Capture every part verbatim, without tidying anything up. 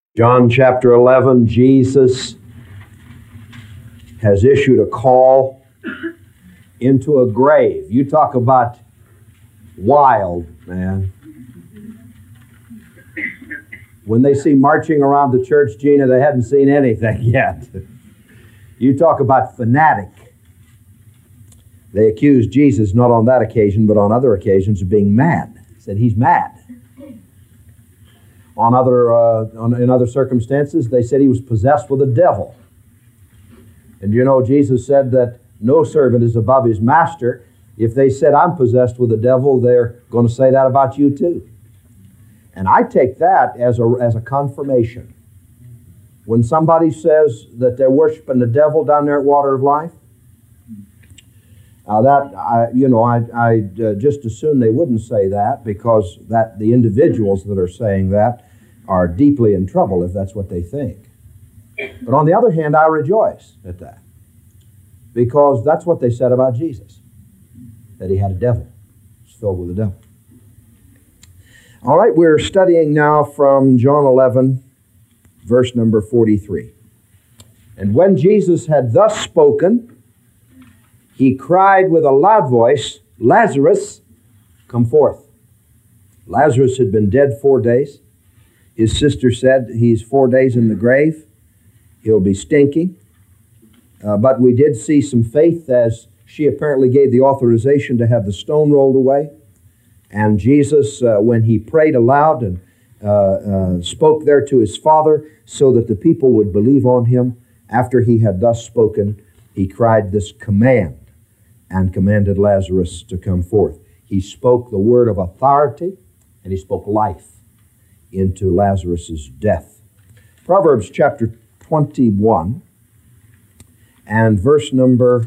John chapter eleven, Jesus has issued a call into a grave. You talk about wild, man. When they see marching around the church, Gina, they hadn't seen anything yet. You talk about fanatic. They accused Jesus, not on that occasion, but on other occasions, of being mad. Said he's mad. On other, uh, on, in other circumstances, they said he was possessed with a devil. And you know, Jesus said that no servant is above his master. If they said, I'm possessed with a devil, they're going to say that about you too. And I take that as a, as a confirmation. When somebody says that they're worshiping the devil down there at Water of Life, uh, that, I, you know, I, I'd uh, just as soon they wouldn't say that, because that the individuals that are saying that are deeply in trouble if that's what they think. But on the other hand, I rejoice at that, because that's what they said about Jesus, that he had a devil. He was filled with a devil. All right, we're studying now from John eleven, verse number forty-three. And when Jesus had thus spoken, he cried with a loud voice, Lazarus, come forth. Lazarus had been dead four days. His sister said, he's four days in the grave. He'll be stinking. Uh, but we did see some faith, as she apparently gave the authorization to have the stone rolled away. And Jesus, uh, when he prayed aloud and uh, uh, spoke there to his Father so that the people would believe on him, after he had thus spoken, he cried this command and commanded Lazarus to come forth. He spoke the word of authority, and he spoke life into Lazarus' death. Proverbs chapter twenty-one and verse number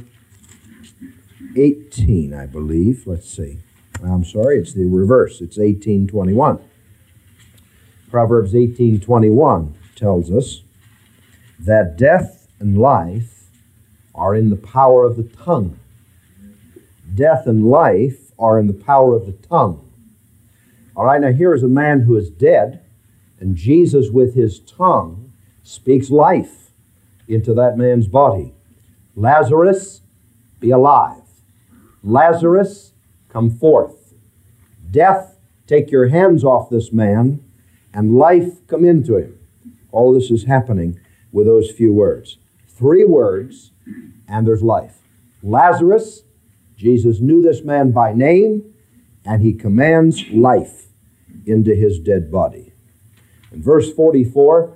eighteen, I believe. Let's see. I'm sorry, it's the reverse. It's eighteen twenty-one. Proverbs eighteen twenty-one tells us that death and life are in the power of the tongue. Death and life are in the power of the tongue. All right, now here is a man who is dead, and Jesus with his tongue speaks life into that man's body. Lazarus, be alive. Lazarus, come forth. Death, take your hands off this man, and life, come into him. All this is happening with those few words. Three words, and there's life. Lazarus, Jesus knew this man by name, and he commands life into his dead body. In verse forty-four,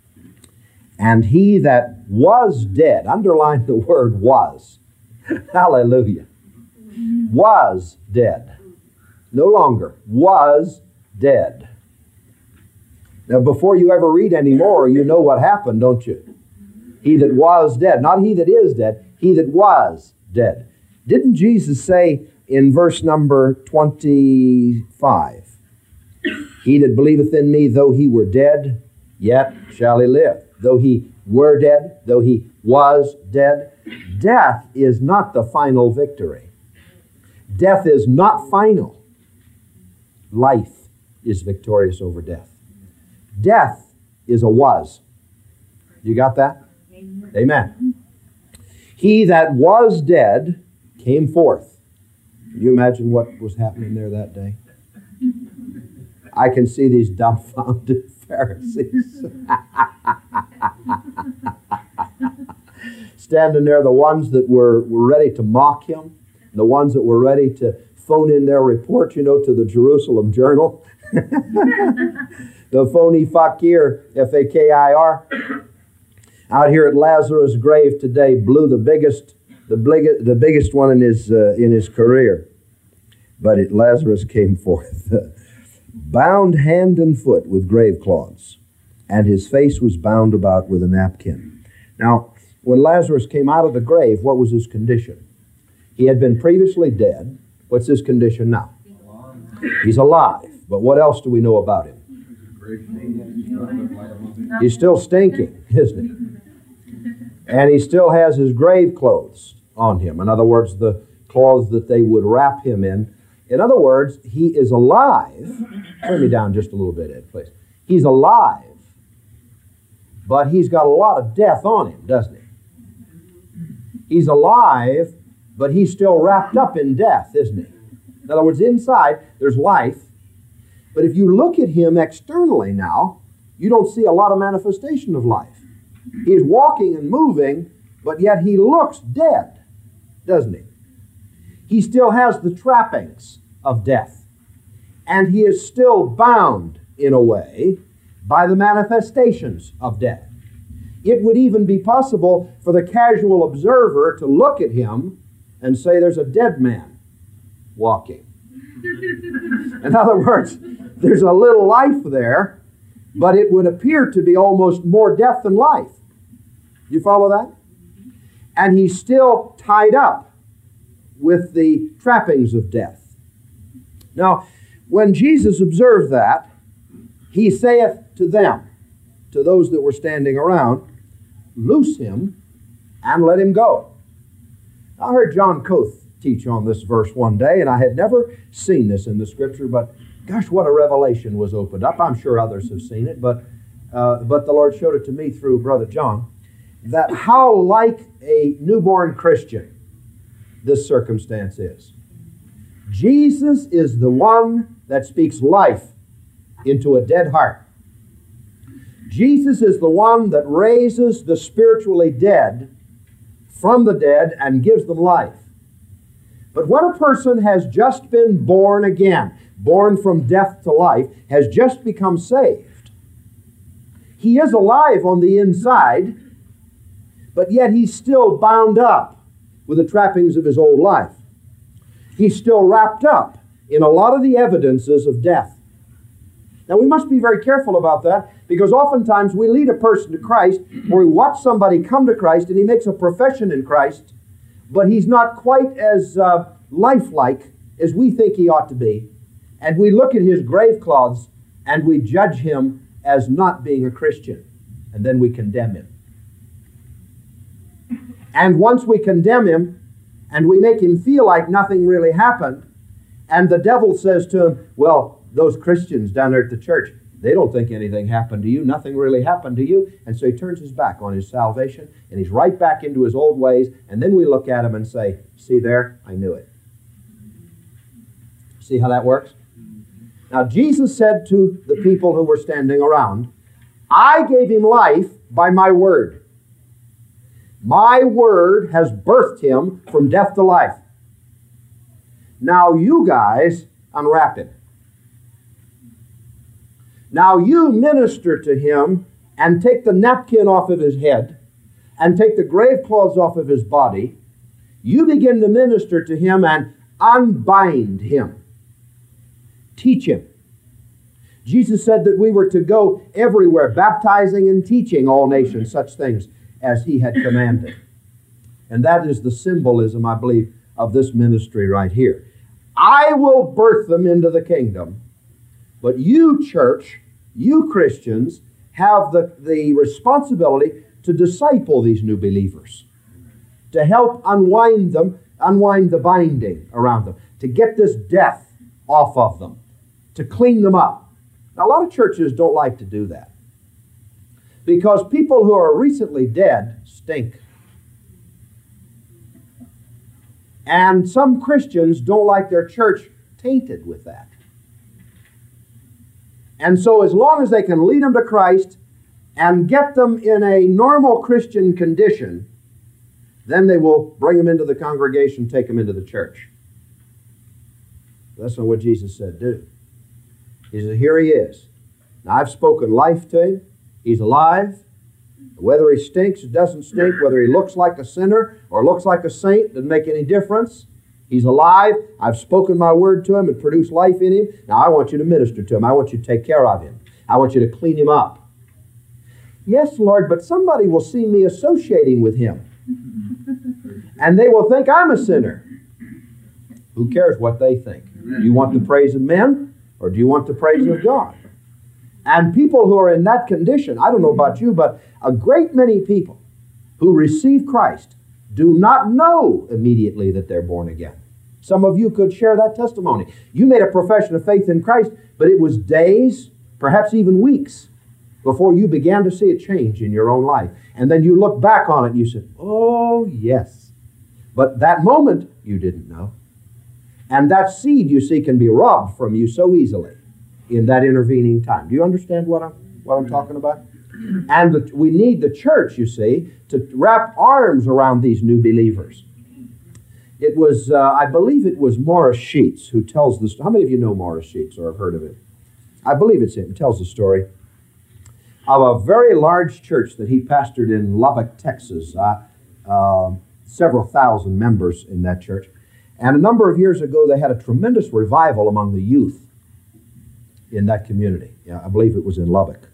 and he that was dead, underline the word was. Hallelujah. Was dead. No longer. Was dead. Now, before you ever read any more, you know what happened, don't you? He that was dead. Not he that is dead. He that was dead. Didn't Jesus say in verse number twenty-five, he that believeth in me, though he were dead, yet shall he live. Though he were dead, though he was dead. Death is not the final victory. Death is not final. Life is victorious over death. Death is a was. You got that? Amen. Amen. He that was dead came forth. Can you imagine what was happening there that day? I can see these dumbfounded Pharisees standing there, the ones that were, were ready to mock him, the ones that were ready to phone in their report, you know, to the Jerusalem Journal. The phony fakir, F A K I R, out here at Lazarus' grave today, blew the biggest, the biggest, the biggest one in his uh, in his career. But it, Lazarus came forth, bound hand and foot with grave cloths, and his face was bound about with a napkin. Now, when Lazarus came out of the grave, what was his condition? He had been previously dead. What's his condition now? He's alive. But what else do we know about him? He's still stinking, isn't he? And he still has his grave clothes on him. In other words, the clothes that they would wrap him in. In other words, he is alive. Turn me down just a little bit, Ed, please. He's alive, but he's got a lot of death on him, doesn't he? He's alive, but he's still wrapped up in death, isn't he? In other words, inside there's life, but if you look at him externally now, you don't see a lot of manifestation of life. He's walking and moving, but yet he looks dead, doesn't he? He still has the trappings of death, and he is still bound, in a way, by the manifestations of death. It would even be possible for the casual observer to look at him and say there's a dead man walking. In other words, there's a little life there, but it would appear to be almost more death than life. You follow that? And he's still tied up with the trappings of death. Now, when Jesus observed that, he saith to them, to those that were standing around, loose him and let him go. I heard John Coates teach on this verse one day, and I had never seen this in the Scripture, but gosh, what a revelation was opened up. I'm sure others have seen it, but, uh, but the Lord showed it to me through Brother John, that how like a newborn Christian this circumstance is. Jesus is the one that speaks life into a dead heart. Jesus is the one that raises the spiritually dead from the dead and gives them life. But when a person has just been born again, born from death to life, has just become saved, he is alive on the inside, but yet he's still bound up with the trappings of his old life. He's still wrapped up in a lot of the evidences of death. Now, we must be very careful about that, because oftentimes we lead a person to Christ, or we watch somebody come to Christ, and he makes a profession in Christ, but he's not quite as uh, lifelike as we think he ought to be. And we look at his grave clothes, and we judge him as not being a Christian, and then we condemn him. And once we condemn him, and we make him feel like nothing really happened, and the devil says to him, well, those Christians down there at the church, they don't think anything happened to you. Nothing really happened to you. And so he turns his back on his salvation, and he's right back into his old ways. And then we look at him and say, see there, I knew it. See how that works? Now, Jesus said to the people who were standing around, I gave him life by my word. My word has birthed him from death to life. Now you guys unwrap him. Now you minister to him and take the napkin off of his head and take the grave clothes off of his body. You begin to minister to him and unbind him. Teach him. Jesus said that we were to go everywhere, baptizing and teaching all nations such things as he had commanded. And that is the symbolism, I believe, of this ministry right here. I will birth them into the kingdom. But you, church, you Christians, have the, the responsibility to disciple these new believers, to help unwind them, unwind the binding around them, to get this death off of them, to clean them up. Now, a lot of churches don't like to do that, because people who are recently dead stink. And some Christians don't like their church tainted with that. And so as long as they can lead them to Christ and get them in a normal Christian condition, then they will bring them into the congregation, take them into the church. That's not what Jesus said do. He said, here he is. Now I've spoken life to him. He's alive. Whether he stinks or doesn't stink, whether he looks like a sinner or looks like a saint, doesn't make any difference. He's alive. I've spoken my word to him and produced life in him. Now I want you to minister to him. I want you to take care of him. I want you to clean him up. Yes, Lord, but somebody will see me associating with him. And they will think I'm a sinner. Who cares what they think? Do you want the praise of men or do you want the praise of God? And people who are in that condition, I don't know about you, but a great many people who receive Christ do not know immediately that they're born again. Some of you could share that testimony. You made a profession of faith in Christ, but it was days, perhaps even weeks, before you began to see a change in your own life. And then you look back on it and you said, oh, yes. But that moment, you didn't know. And that seed, you see, can be robbed from you so easily in that intervening time. Do you understand what I'm, what I'm talking about? And the, we need the church, you see, to wrap arms around these new believers. It was, uh, I believe it was Morris Sheets who tells this. How many of you know Morris Sheets or have heard of it? I believe it's him. He tells the story of a very large church that he pastored in Lubbock, Texas. Uh, uh, several thousand members in that church. And a number of years ago, they had a tremendous revival among the youth in that community. Yeah, I believe it was in Lubbock.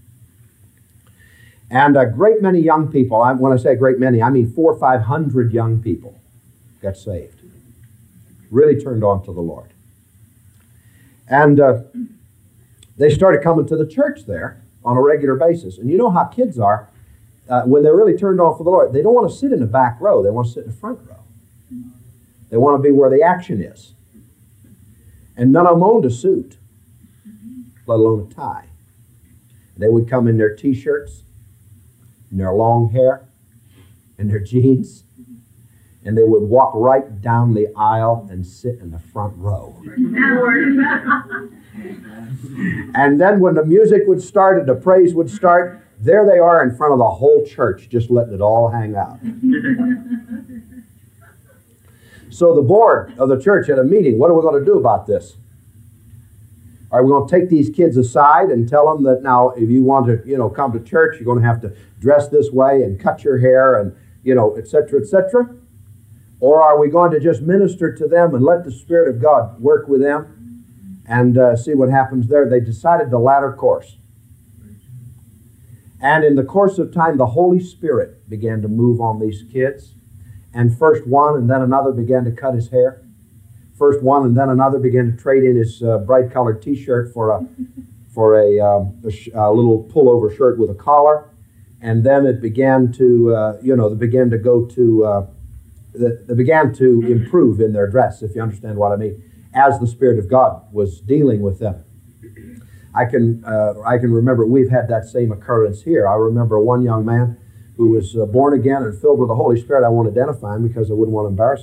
And a great many young people, I, when I say a great many, I mean four or five hundred young people got saved. Really turned on to the Lord. And uh, they started coming to the church there on a regular basis. And you know how kids are, uh, when they're really turned on for the Lord, they don't want to sit in the back row, they want to sit in the front row. They want to be where the action is. And none of them owned a suit, let alone a tie. They would come in their t-shirts, and their long hair, and their jeans, and they would walk right down the aisle and sit in the front row. And then when the music would start and the praise would start, there they are in front of the whole church, just letting it all hang out. So the board of the church had a meeting. What are we going to do about this? Are we going to take these kids aside and tell them that now if you want to, you know, come to church, you're going to have to dress this way and cut your hair and, you know, et cetera, et cetera? Or are we going to just minister to them and let the Spirit of God work with them and uh, see what happens there? They decided the latter course. And in the course of time, the Holy Spirit began to move on these kids. And first one and then another began to cut his hair. First one and then another began to trade in his uh, bright-colored T-shirt for a for a, um, a, sh- a little pullover shirt with a collar. And then it began to, uh, you know, they began to go to, uh, they, they began to improve in their dress, if you understand what I mean, as the Spirit of God was dealing with them. I can uh, I can remember we've had that same occurrence here. I remember one young man who was uh, born again and filled with the Holy Spirit. I won't identify him because I wouldn't want to embarrass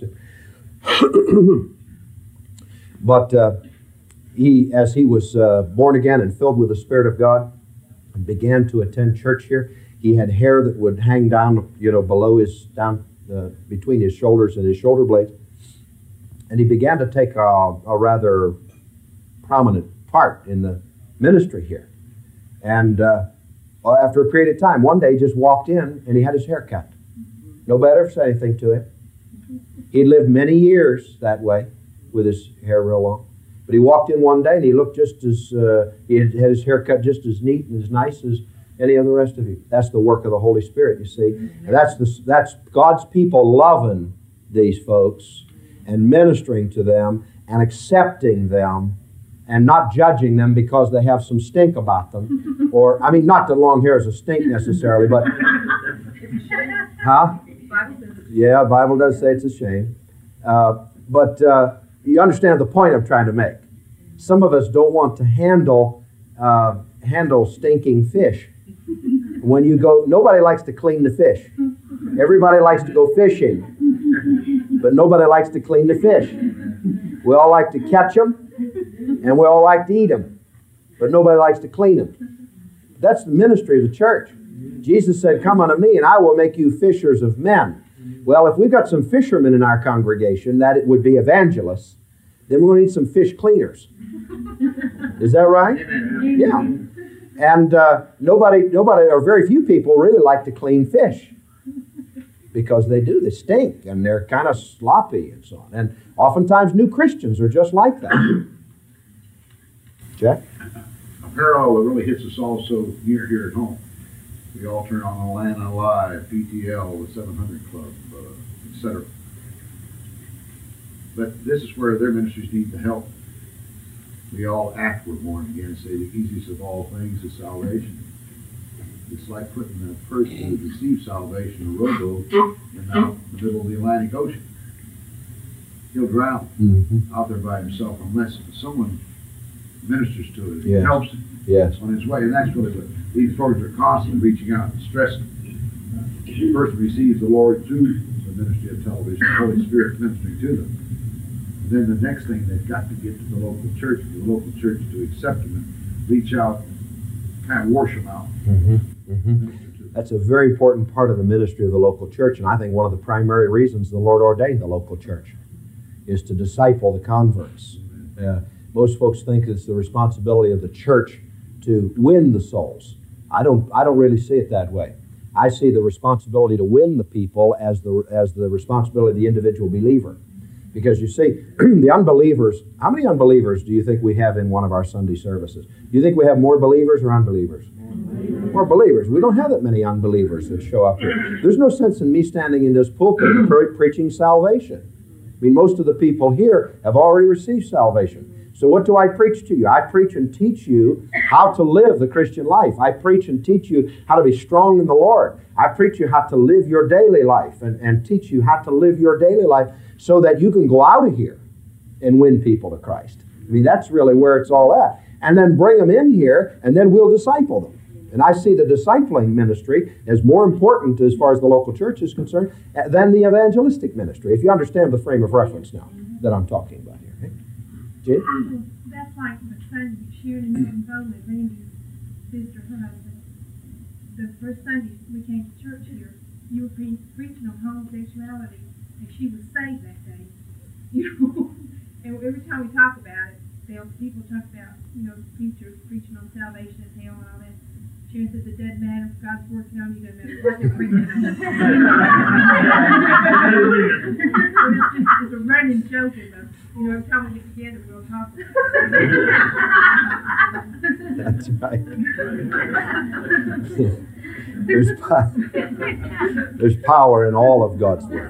him. But uh, he, as he was uh, born again and filled with the Spirit of God and began to attend church here, he had hair that would hang down, you know, below his, down uh, between his shoulders and his shoulder blades. And he began to take a, a rather prominent part in the ministry here. And uh, after a period of time, one day he just walked in and he had his hair cut. Nobody ever said anything to him. He lived many years that way with his hair real long. But he walked in one day and he looked just as, uh, he had, had his hair cut just as neat and as nice as any of the rest of you. That's the work of the Holy Spirit, you see. And that's, the, that's God's people loving these folks and ministering to them and accepting them and not judging them because they have some stink about them. Or, I mean, not that long hair is a stink necessarily, but... Huh? Yeah, the Bible does say it's a shame. Uh, but uh, you understand the point I'm trying to make. Some of us don't want to handle uh, handle stinking fish. When you go, nobody likes to clean the fish. Everybody likes to go fishing, but nobody likes to clean the fish. We all like to catch them, and we all like to eat them, but nobody likes to clean them. That's the ministry of the church. Jesus said, "Come unto me, and I will make you fishers of men." Well, if we've got some fishermen in our congregation, that it would be evangelists, then we're going to need some fish cleaners. Is that right? Yeah. And uh, nobody, nobody, or very few people really like to clean fish because they do. They stink and they're kind of sloppy and so on. And oftentimes new Christians are just like that. Jack? A parallel that really hits us all so near here at home. We all turn on Atlanta Live, P T L, the seven hundred Club, uh, et cetera. But this is where their ministries need the help. We all act we're born again, say the easiest of all things is salvation. It's like putting a person who received salvation, a rowboat, in the middle of the Atlantic Ocean. He'll drown Mm-hmm. out there by himself unless someone ministers to it. It Yes. helps it Yes. on its way. And that's really what these programs are constantly reaching out and stressing. Uh, the person receives the Lord through the ministry of television, the Holy Spirit ministering to them. And then the next thing, they've got to get to the local church, for the local church to accept them and reach out and kind of wash them out. Mm-hmm. Mm-hmm. That's a very important part of the ministry of the local church, and I think one of the primary reasons the Lord ordained the local church is to disciple the converts. Uh, most folks think it's the responsibility of the church to win the souls. I don't. I don't really see it that way. I see the responsibility to win the people as the as the responsibility of the individual believer, because you see, the unbelievers. How many unbelievers do you think we have in one of our Sunday services? Do you think we have more believers or unbelievers? More believers. We don't have that many unbelievers that show up here. There's no sense in me standing in this pulpit and pre- preaching salvation. I mean, most of the people here have already received salvation. So what do I preach to you? I preach and teach you how to live the Christian life. I preach and teach you how to be strong in the Lord. I preach you how to live your daily life and, and teach you how to live your daily life so that you can go out of here and win people to Christ. I mean, that's really where it's all at. And then bring them in here, and then we'll disciple them. And I see the discipling ministry as more important as far as the local church is concerned than the evangelistic ministry, if you understand the frame of reference now that I'm talking about here. Hey? Jim? That's like the Sunday, Sharon and Bowman, Randy's sister, her husband. The first Sunday we came to church here, you were pre- preaching on homosexuality, and she was saved that day. You know, and every time we talk about it, they'll, people talk about, you know, preachers preaching on salvation and hell and all that. Sharon says it doesn't matter if God's working on you, doesn't matter what they're preaching on. It's just it's a running joke in the, you know, every time we get together, we'll talk about it. That's right. There's, po- there's power in all of God's word.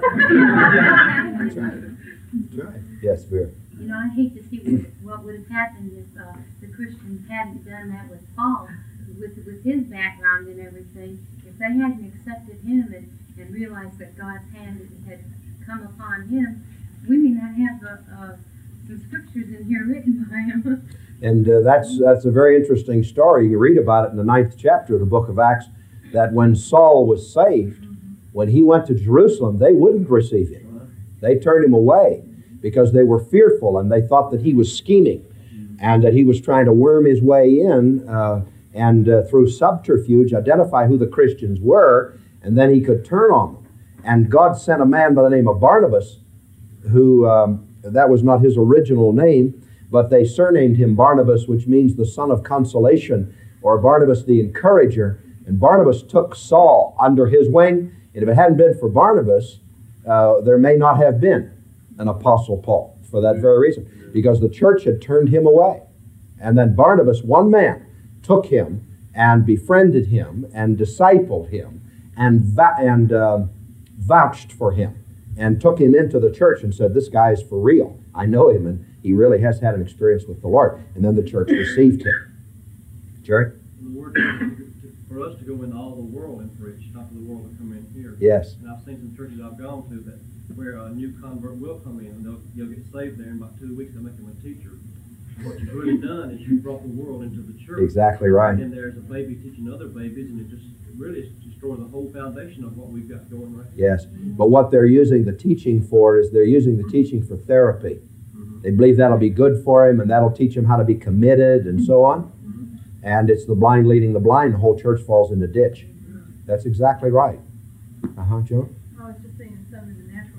That's right. That's right. Yes, Vera. You know, I hate to see what, what would have happened if uh, the Christians hadn't done that with Paul, with with his background and everything. If they hadn't accepted him and, and realized that God's hand had come upon him, we may not have uh, uh, some scriptures in here written by him. And uh, that's that's a very interesting story. You read about it in the ninth chapter of the book of Acts, that when Saul was saved, mm-hmm. when he went to Jerusalem, they wouldn't receive him. They turned him away because they were fearful and they thought that he was scheming and that he was trying to worm his way in uh, and uh, through subterfuge identify who the Christians were, and then he could turn on them. And God sent a man by the name of Barnabas, who, um, that was not his original name, but they surnamed him Barnabas, which means the son of consolation, or Barnabas the encourager. And Barnabas took Saul under his wing, and if it hadn't been for Barnabas, uh, there may not have been an Apostle Paul, for that very reason, because the church had turned him away. And then Barnabas, one man, took him and befriended him and discipled him and, va- and uh, vouched for him and took him into the church and said, this guy is for real. I know him, and he really has had an experience with the Lord. And then the church received him. Jerry? The word for us to go into all the world and preach, not for the world to come in here. Yes. And I've seen some churches I've gone to that where a new convert will come in and they'll, they'll get saved there in about two weeks. They'll make them a teacher. What you've really done is you've brought the world into the church. Exactly right. And there's a baby teaching other babies, and it just it really destroys the whole foundation of what we've got going right now. Yes. But what they're using the teaching for is they're using the teaching for therapy. Mm-hmm. They believe that'll be good for him, and that'll teach him how to be committed and so on. Mm-hmm. And it's the blind leading the blind. The whole church falls in the ditch. That's exactly right. Uh-huh, Joan? I was just saying some in the natural.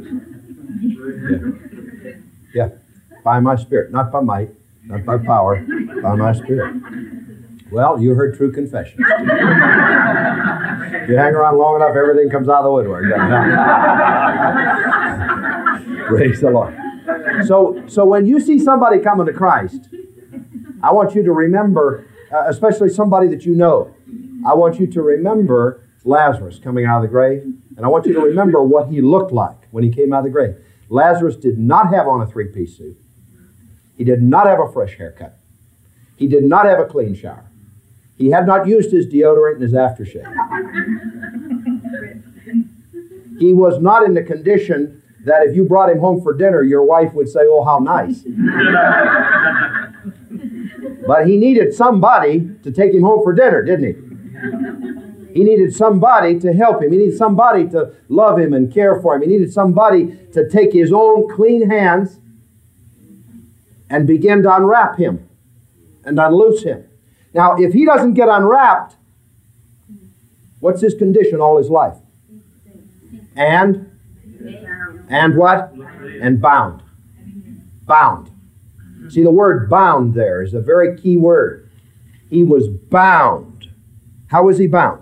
Yeah. By my spirit, not by might, not by power, by my spirit. Well, you heard true confessions. You hang around long enough, everything comes out of the woodwork. Praise the Lord. So, so when you see somebody coming to Christ, I want you to remember, uh, especially somebody that you know, I want you to remember Lazarus coming out of the grave, and I want you to remember what he looked like when he came out of the grave. Lazarus did not have on a three-piece suit. He did not have a fresh haircut. He did not have a clean shower. He had not used his deodorant and his aftershave. He was not in the condition that if you brought him home for dinner, your wife would say, oh, how nice. But he needed somebody to take him home for dinner, didn't he? He needed somebody to help him. He needed somebody to love him and care for him. He needed somebody to take his own clean hands and begin to unwrap him and unloose him. Now, if he doesn't get unwrapped, what's his condition all his life? And? And what? And bound. Bound. See, the word bound there is a very key word. He was bound. How was he bound?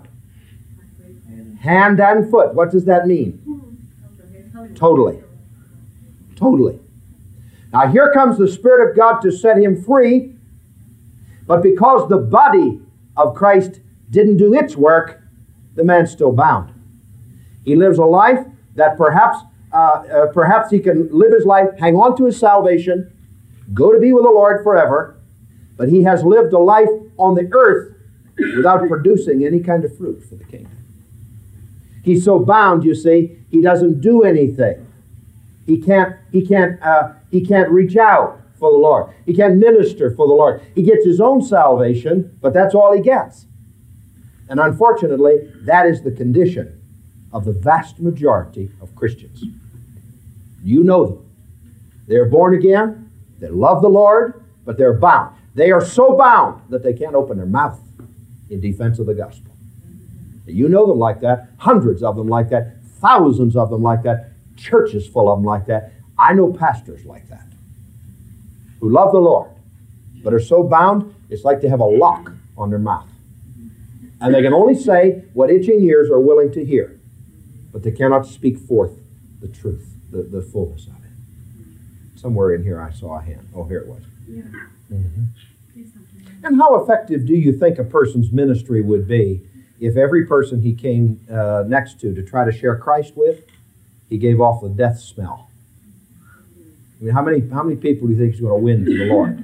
Hand and foot. What does that mean? Totally. Totally. Now here comes the Spirit of God to set him free, but because the body of Christ didn't do its work, the man's still bound. He lives a life that perhaps, uh, uh, perhaps he can live his life, hang on to his salvation, go to be with the Lord forever, but he has lived a life on the earth without producing any kind of fruit for the kingdom. He's so bound, you see, he doesn't do anything. He can't, he can't, uh, he can't reach out for the Lord. He can't minister for the Lord. He gets his own salvation, but that's all he gets. And unfortunately, that is the condition of the vast majority of Christians. You know them. They're born again, they love the Lord, but they're bound. They are so bound that they can't open their mouth in defense of the gospel. You know them like that, hundreds of them like that, thousands of them like that, churches full of them like that. I know pastors like that who love the Lord, but are so bound, it's like they have a lock on their mouth. And they can only say what itching ears are willing to hear, but they cannot speak forth the truth, the, the fullness of it. Somewhere in here I saw a hand. Oh, here it was. Yeah. Mm-hmm. And how effective do you think a person's ministry would be if every person he came uh, next to to try to share Christ with, he gave off the death smell? I mean, how many how many people do you think he's going to win to the Lord?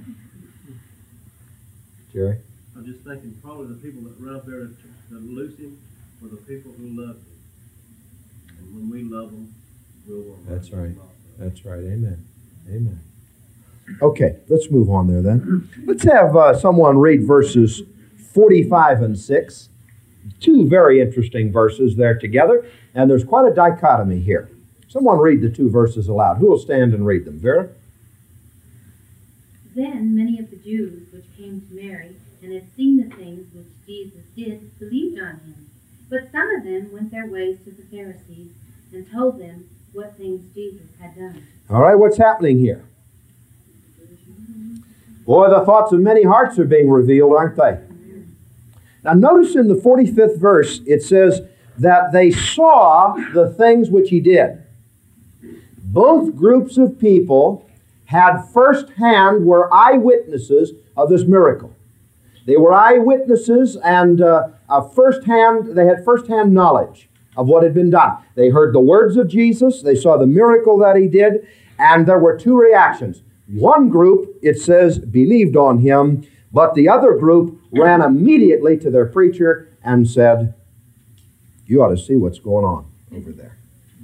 Jerry? I'm just thinking probably the people that run up there to, to lose him were the people who love him. And when we love them, we'll want That's right. That's right. Amen. Amen. Okay, let's move on there then. Let's have uh, someone read verses forty-five and six. Two very interesting verses there together, and there's quite a dichotomy here. Someone read the two verses aloud. Who will stand and read them? Vera? Then many of the Jews which came to Mary and had seen the things which Jesus did believed on him. But some of them went their ways to the Pharisees and told them what things Jesus had done. All right, what's happening here? Boy, the thoughts of many hearts are being revealed, aren't they? Now notice in the forty-fifth verse, it says that they saw the things which he did. Both groups of people had firsthand, were eyewitnesses of this miracle. They were eyewitnesses and uh, uh, firsthand, they had firsthand knowledge of what had been done. They heard the words of Jesus, they saw the miracle that he did, and there were two reactions. One group, it says, believed on him, but the other group ran immediately to their preacher and said, you ought to see what's going on over there.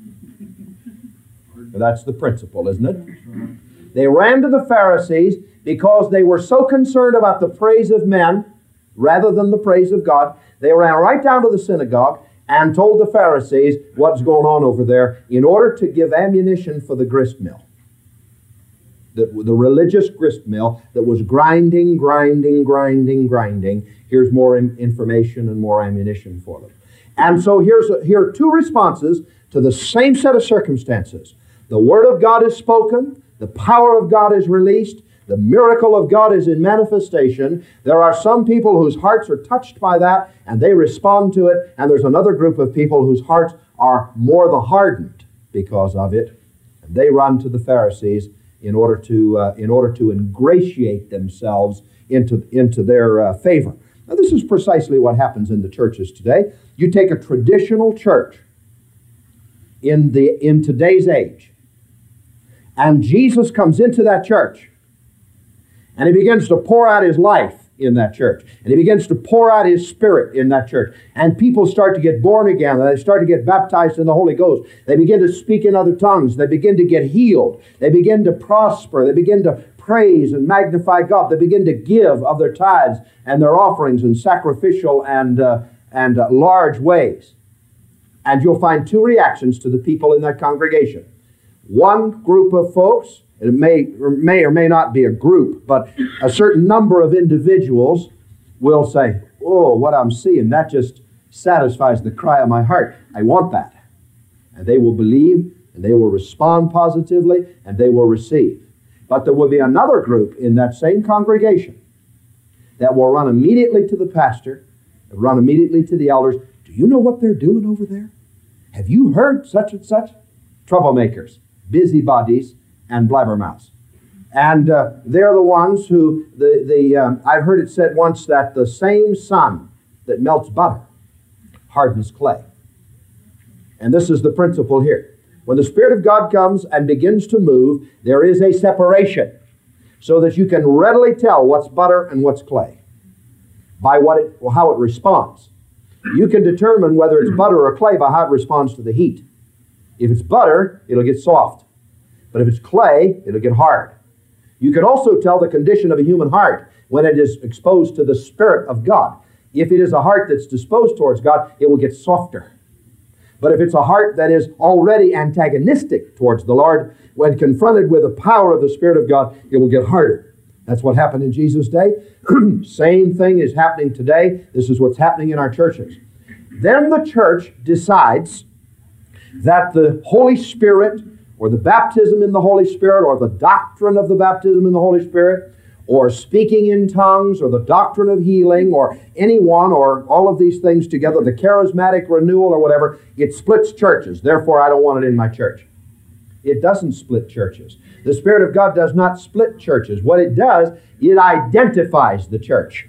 That's the principle, isn't it? They ran to the Pharisees because they were so concerned about the praise of men rather than the praise of God. They ran right down to the synagogue and told the Pharisees what's going on over there in order to give ammunition for the grist mill. The, the religious grist mill that was grinding, grinding, grinding, grinding. Here's more in, information and more ammunition for them. And so here's a, here are two responses to the same set of circumstances. The Word of God is spoken. The power of God is released. The miracle of God is in manifestation. There are some people whose hearts are touched by that, and they respond to it. And there's another group of people whose hearts are more the hardened because of it. And they run to the Pharisees in order to uh, in order to ingratiate themselves into, into their uh, favor. Now, this is precisely what happens in the churches today. You take a traditional church in the in today's age, and Jesus comes into that church, and he begins to pour out his life in that church, and he begins to pour out his Spirit in that church, and people start to get born again, and they start to get baptized in the Holy Ghost. They begin to speak in other tongues. They begin to get healed. They begin to prosper. They begin to praise and magnify God. They begin to give of their tithes and their offerings in sacrificial and, uh, and uh, large ways. And you'll find two reactions to the people in that congregation. One group of folks, it may or may or may not be a group, but a certain number of individuals will say, oh, what I'm seeing, that just satisfies the cry of my heart. I want that. And they will believe, and they will respond positively, and they will receive. But there will be another group in that same congregation that will run immediately to the pastor, and run immediately to the elders. Do you know what they're doing over there? Have you heard such and such? Troublemakers, busybodies, and blabbermouths. And uh, they're the ones who, the, the um, I've heard it said once that the same sun that melts butter hardens clay. And this is the principle here. When the Spirit of God comes and begins to move, there is a separation so that you can readily tell what's butter and what's clay by what it, how it responds. You can determine whether it's butter or clay by how it responds to the heat. If it's butter, it'll get soft. But if it's clay, it'll get hard. You can also tell the condition of a human heart when it is exposed to the Spirit of God. If it is a heart that's disposed towards God, it will get softer. But if it's a heart that is already antagonistic towards the Lord, when confronted with the power of the Spirit of God, it will get harder. That's what happened in Jesus' day. Same thing is happening today. This is what's happening in our churches. Then the church decides that the Holy Spirit, or the baptism in the Holy Spirit, or the doctrine of the baptism in the Holy Spirit, or speaking in tongues, or the doctrine of healing, or any one, or all of these things together, the charismatic renewal or whatever, it splits churches. Therefore, I don't want it in my church. It doesn't split churches. The Spirit of God does not split churches. What it does, it identifies the church.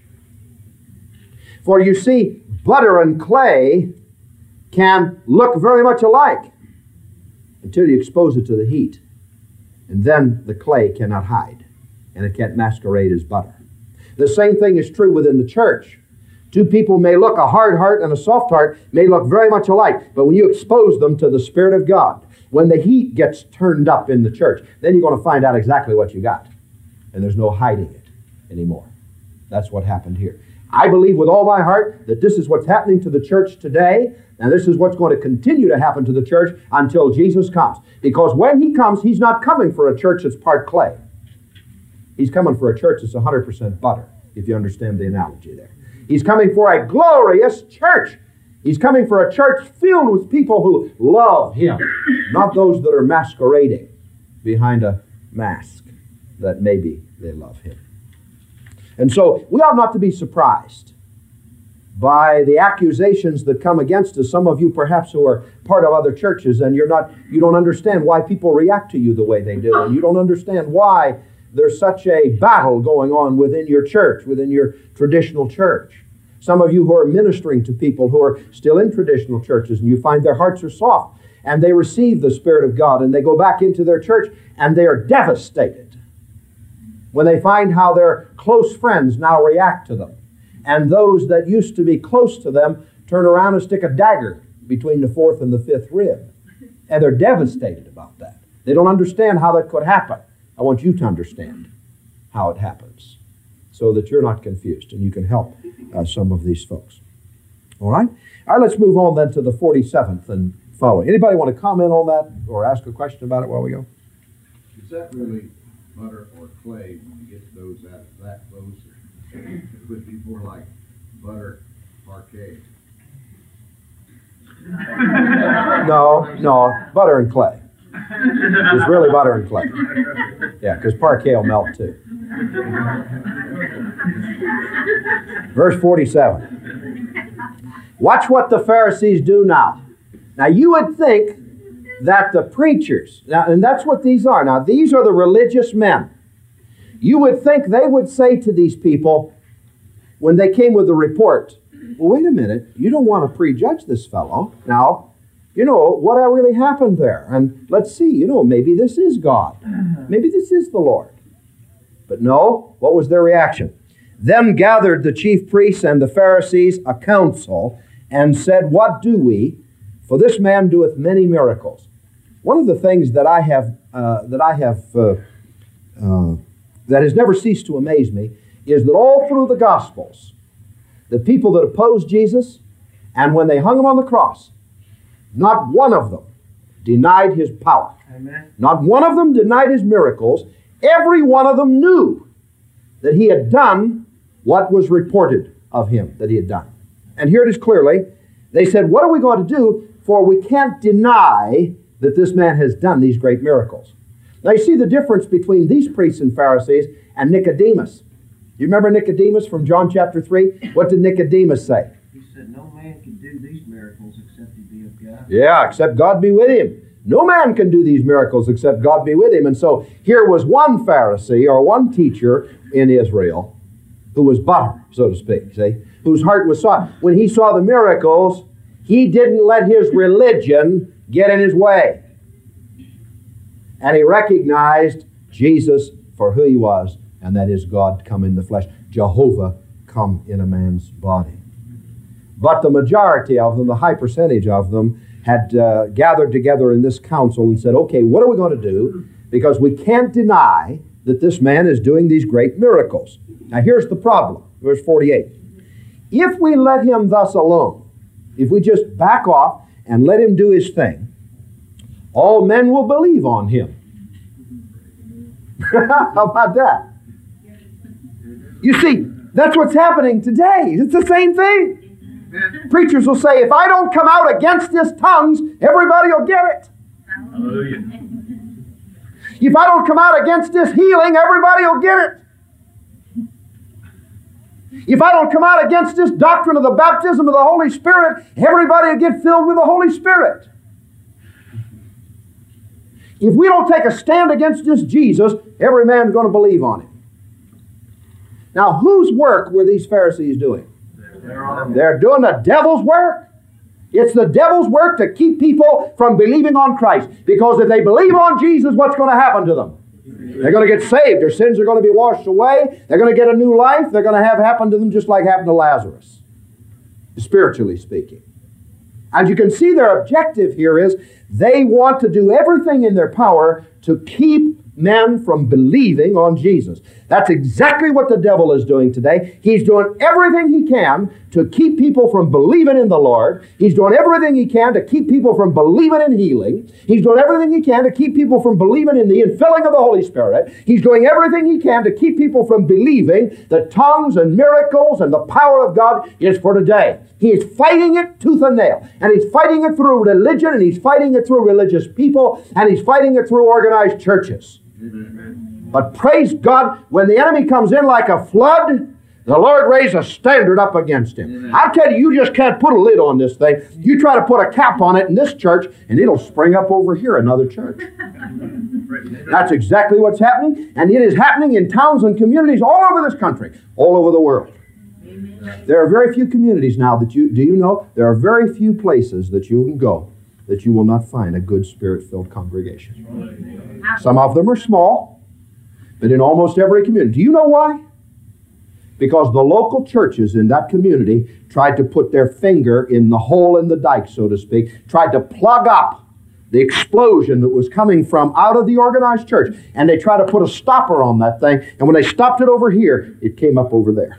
For you see, butter and clay can look very much alike until you expose it to the heat. And then the clay cannot hide, and it can't masquerade as butter. The same thing is true within the church. Two people may look, a hard heart and a soft heart may look very much alike, but when you expose them to the Spirit of God, when the heat gets turned up in the church, then you're going to find out exactly what you got. And there's no hiding it anymore. That's what happened here. I believe with all my heart that this is what's happening to the church today, and this is what's going to continue to happen to the church until Jesus comes. Because when He comes, He's not coming for a church that's part clay. He's coming for a church that's one hundred percent butter, if you understand the analogy there. He's coming for a glorious church. He's coming for a church filled with people who love Him, not those that are masquerading behind a mask that maybe they love Him. And so we ought not to be surprised by the accusations that come against us. Some of you perhaps who are part of other churches, and you're not, you don't understand why people react to you the way they do, and you don't understand why there's such a battle going on within your church, within your traditional church. Some of you who are ministering to people who are still in traditional churches, and you find their hearts are soft, and they receive the Spirit of God, and they go back into their church, and they are devastated when they find how their close friends now react to them. And those that used to be close to them turn around and stick a dagger between the fourth and the fifth rib. And they're devastated about that. They don't understand how that could happen. I want you to understand how it happens so that you're not confused and you can help uh, some of these folks. All right? All right, let's move on then to the forty-seventh and following. Anybody want to comment on that or ask a question about it while we go? Is that really butter or clay when you get those out that close? It would be more like butter parquet. No, no, butter and clay. It's really butter and clay. Yeah, because parquet will melt too. Verse forty-seven. Watch what the Pharisees do now. Now you would think that the preachers, now, and that's what these are. Now these are the religious men. You would think they would say to these people when they came with the report, well, wait a minute, you don't want to prejudge this fellow. Now, you know, what really happened there? And let's see, you know, maybe this is God. Maybe this is the Lord. But no, what was their reaction? Then gathered the chief priests and the Pharisees a council and said, what do we? For this man doeth many miracles. One of the things that I have uh, that I have uh, uh, that has never ceased to amaze me is that all through the Gospels, the people that opposed Jesus, and when they hung him on the cross, not one of them denied his power. Amen. Not one of them denied his miracles. Every one of them knew that he had done what was reported of him that he had done. And here it is clearly. They said, what are we going to do? For we can't deny that this man has done these great miracles. Now you see the difference between these priests and Pharisees and Nicodemus. You remember Nicodemus from John chapter three? What did Nicodemus say? He said, no man can do these miracles except he be of God. Yeah, except God be with him. No man can do these miracles except God be with him. And so here was one Pharisee or one teacher in Israel who was butter, so to speak, see, whose heart was soft. When he saw the miracles, he didn't let his religion get in his way. And he recognized Jesus for who he was, and that is God come in the flesh. Jehovah come in a man's body. But the majority of them, the high percentage of them, had uh, gathered together in this council and said, okay, what are we going to do? Because we can't deny that this man is doing these great miracles. Now here's the problem, verse forty-eight. If we let him thus alone, if we just back off and let him do his thing, all men will believe on him. How about that? You see, that's what's happening today. It's the same thing. Amen. Preachers will say, if I don't come out against his tongues, everybody will get it. Hallelujah. If I don't come out against this healing, everybody will get it. If I don't come out against this doctrine of the baptism of the Holy Spirit, everybody will get filled with the Holy Spirit. If we don't take a stand against this Jesus, every man's going to believe on him. Now, whose work were these Pharisees doing? They're doing the devil's work. It's the devil's work to keep people from believing on Christ. Because if they believe on Jesus, what's going to happen to them? They're going to get saved. Their sins are going to be washed away. They're going to get a new life. They're going to have happen to them just like happened to Lazarus, spiritually speaking. And you can see their objective here is they want to do everything in their power to keep men from believing on Jesus. That's exactly what the devil is doing today. He's doing everything he can to keep people from believing in the Lord. He's doing everything he can to keep people from believing in healing. He's doing everything he can to keep people from believing in the infilling of the Holy Spirit. He's doing everything he can to keep people from believing that tongues and miracles and the power of God is for today. He is fighting it tooth and nail. And he's fighting it through religion, and he's fighting it through religious people, and he's fighting it through organized churches. Amen. But praise God, when the enemy comes in like a flood, the Lord raised a standard up against him. Amen. I tell you, you just can't put a lid on this thing. You try to put a cap on it in this church, and it'll spring up over here, another church. That's exactly what's happening, and it is happening in towns and communities all over this country, all over the world. There are very few communities now that you, do you know, there are very few places that you can go that you will not find a good Spirit-filled congregation. Some of them are small, but in almost every community. Do you know why? Because the local churches in that community tried to put their finger in the hole in the dike, so to speak, tried to plug up the explosion that was coming from out of the organized church, and they tried to put a stopper on that thing, and when they stopped it over here, it came up over there.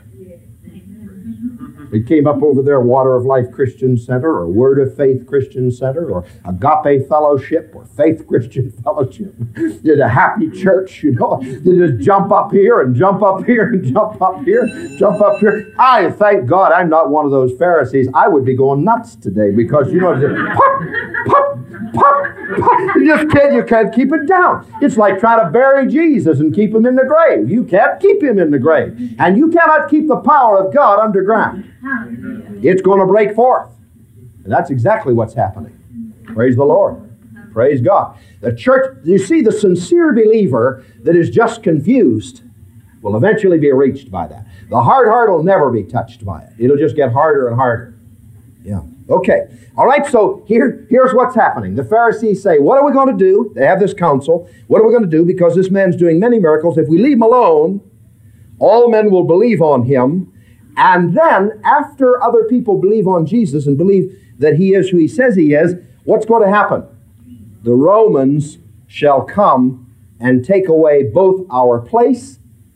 It came up over there, Water of Life Christian Center, or Word of Faith Christian Center, or Agape Fellowship, or Faith Christian Fellowship. Did a happy church, you know. They just jump up here and jump up here and jump up here, jump up here. I thank God I'm not one of those Pharisees. I would be going nuts today because, you know, just pop, pop, pop, pop. You just can't, you can't keep it down. It's like trying to bury Jesus and keep him in the grave. You can't keep him in the grave. And you cannot keep the power of God underground. It's going to break forth. And that's exactly what's happening. Praise the Lord. Praise God. The church, you see, the sincere believer that is just confused will eventually be reached by that. The hard heart will never be touched by it. It'll just get harder and harder. Yeah. Okay. All right, so here, here's what's happening. The Pharisees say, what are we going to do? They have this council. What are we going to do? Because this man's doing many miracles. If we leave him alone, all men will believe on him. And then, after other people believe on Jesus and believe that he is who he says he is, what's going to happen? The Romans shall come and take away both our place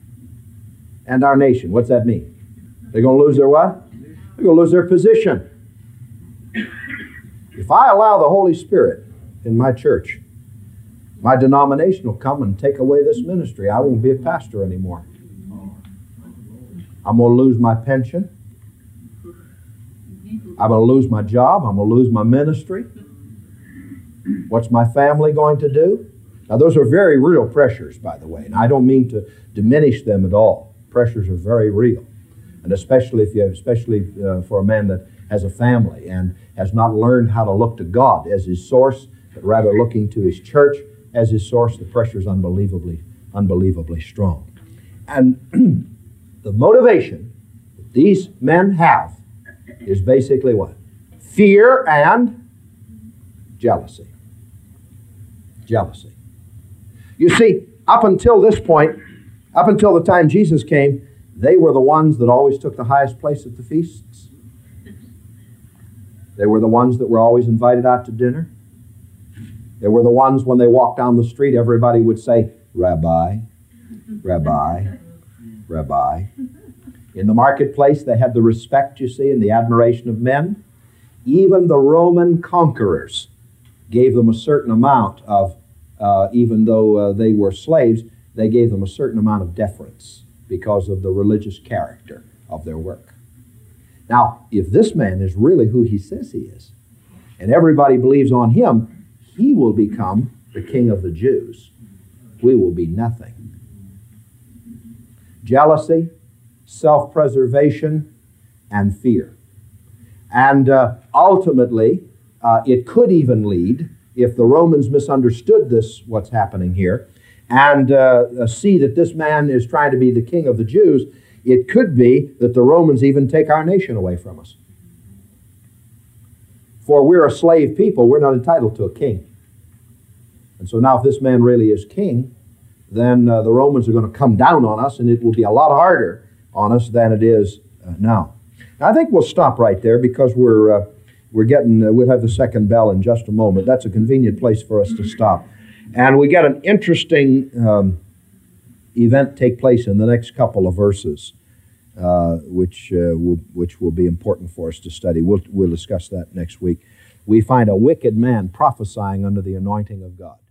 and our nation. What's that mean? They're going to lose their what? They're going to lose their position. If I allow the Holy Spirit in my church, my denomination will come and take away this ministry. I won't be a pastor anymore. I'm going to lose my pension. I'm going to lose my job. I'm going to lose my ministry. What's my family going to do? Now, those are very real pressures, by the way, and I don't mean to diminish them at all. Pressures are very real, and especially if you, especially uh, for a man that has a family and has not learned how to look to God as his source, but rather looking to his church as his source. The pressure is unbelievably, unbelievably strong, and the motivation that these men have is basically what? Fear and jealousy. Jealousy. You see, up until this point, up until the time Jesus came, they were the ones that always took the highest place at the feasts. They were the ones that were always invited out to dinner. They were the ones when they walked down the street, everybody would say, Rabbi, Rabbi, Rabbi. In the marketplace, they had the respect, you see, and the admiration of men. Even the Roman conquerors gave them a certain amount of, uh, even though uh, they were slaves, they gave them a certain amount of deference because of the religious character of their work. Now, if this man is really who he says he is, and everybody believes on him, he will become the king of the Jews. We will be nothing. Jealousy, self-preservation, and fear. And uh, ultimately, uh, it could even lead, if the Romans misunderstood this, what's happening here, and uh, see that this man is trying to be the king of the Jews, it could be that the Romans even take our nation away from us. For we're a slave people, we're not entitled to a king. And so now if this man really is king, then uh, the Romans are going to come down on us, and it will be a lot harder on us than it is uh, now. Now. I think we'll stop right there because we're uh, we're getting, uh, we'll have the second bell in just a moment. That's a convenient place for us to stop. And we got an interesting um, event take place in the next couple of verses, uh, which uh, will, which will be important for us to study. We'll, we'll discuss that next week. We find a wicked man prophesying under the anointing of God.